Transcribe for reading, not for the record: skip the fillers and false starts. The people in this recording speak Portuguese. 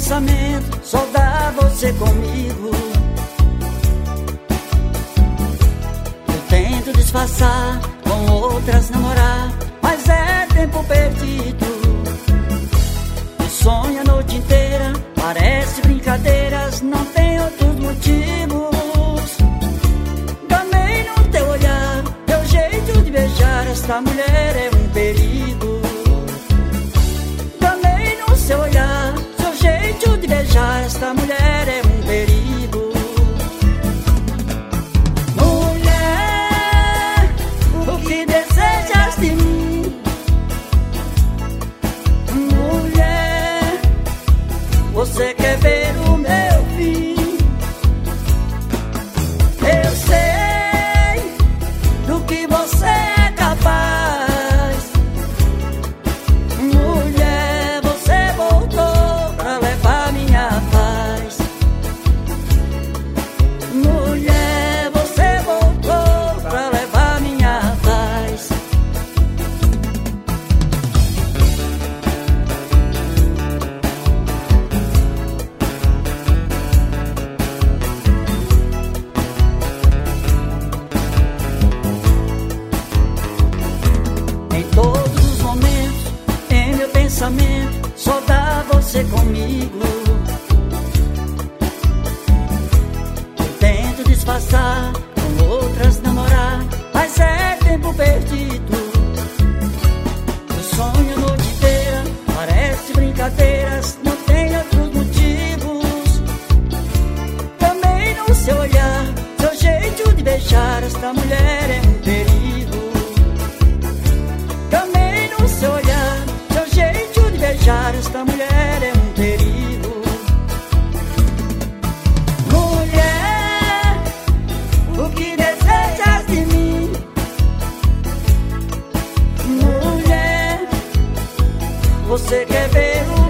pensamento só dá você comigo. Eu tento disfarçar, com outras namorar, mas é tempo perdido. Eu sonho a noite inteira, parece brincadeiras, não tem outros motivos. Gamei no teu olhar, teu jeito de beijar, esta mulher é um perigo. Gamei no seu olhar, seu jeito de beijar, esta mulher é um perigo. Mulher, o que desejas de mim? Mulher, você quer ver o meu fim? Eu sei do que você é capaz. Mulher, você voltou pra levar minha paz. Mulher, você voltou pra levar minha paz. Em todos os momentos, em meu pensamento, só dá você comigo. Eu tento disfarçar, com outras namorar, mas é tempo perdido. Eu sonho a noite inteira, parece brincadeiras, não tem outros motivos. Também no seu olhar, seu jeito de beijar, esta mulher é um perigo. Também no seu olhar, seu jeito de beijar, esta mulher é um perigo. Mulher, o que desejas de mim? Mulher, você quer ver o